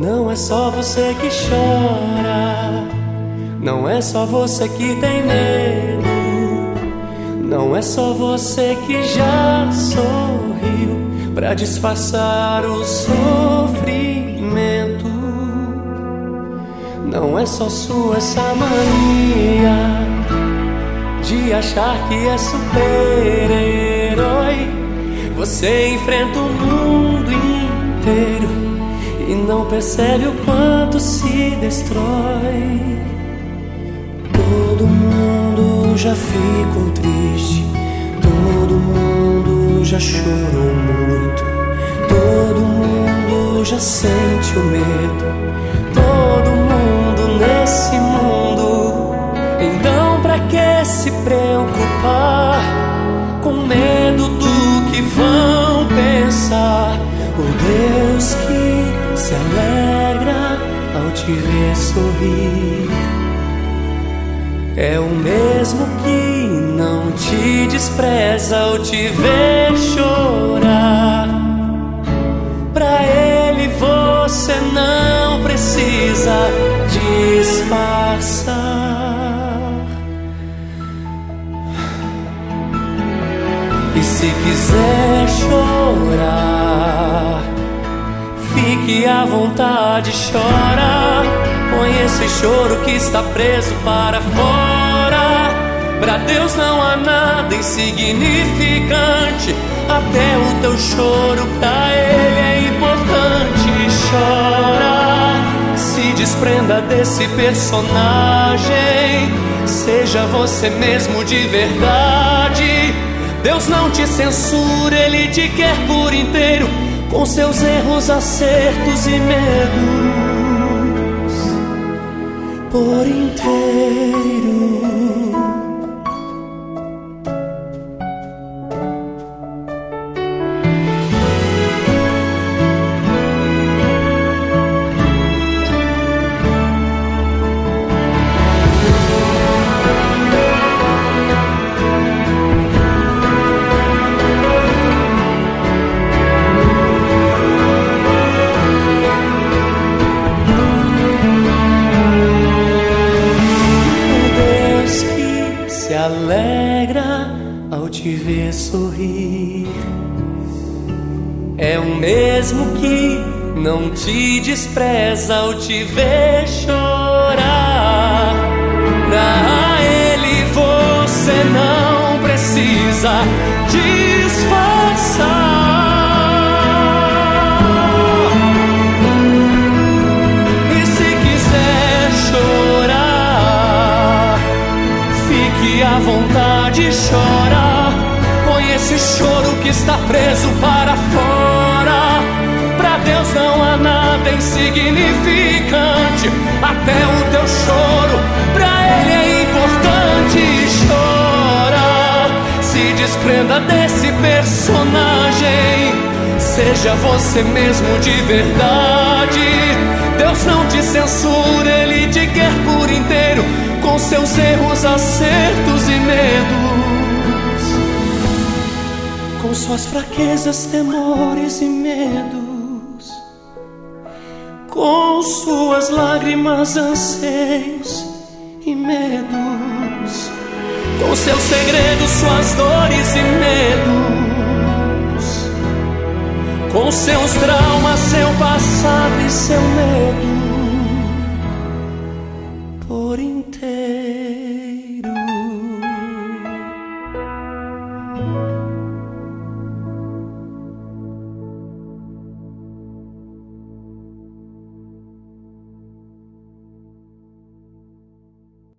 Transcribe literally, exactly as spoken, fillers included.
Não é só você que chora, não é só você que tem medo, não é só você que já sorriu pra disfarçar o sofrimento. Não é só sua essa mania de achar que é super-herói. Você enfrenta o mundo inteiro e não percebe o quanto se destrói. Todo mundo já ficou triste, todo mundo já chorou muito, todo mundo já sente o medo, todo mundo nesse mundo. Então pra que se preocupar com medo do que vão pensar? O Deus que se alegra ao te ver sorrir é o mesmo que não te despreza ao te ver chorar. Pra Ele você não precisa disfarçar. E se quiser chorar, fique à vontade, chora. Põe esse choro que está preso para fora. Pra Deus não há nada insignificante, até o teu choro pra Ele é importante. Chora, se desprenda desse personagem, seja você mesmo de verdade. Deus não te censura, Ele te quer por inteiro, com seus erros, acertos e medos por inteiro. Se alegra ao te ver sorrir é o mesmo que não te despreza ao te ver chorar. Pra Ele você não precisa disfarçar. E se quiser chorar, fique à vontade, chora. Põe esse choro que está preso para fora. Pra Deus não há nada insignificante, até o teu choro pra Ele é importante. Chora, se desprenda desse personagem, seja você mesmo de verdade. Deus não te censura, Ele te quer por inteiro, com seus erros, acertos e medos, com suas fraquezas, temores e medos, com suas lágrimas, anseios e medos, com seus segredos, suas dores e medos, com seus traumas, seu passado e seu medo por inteiro.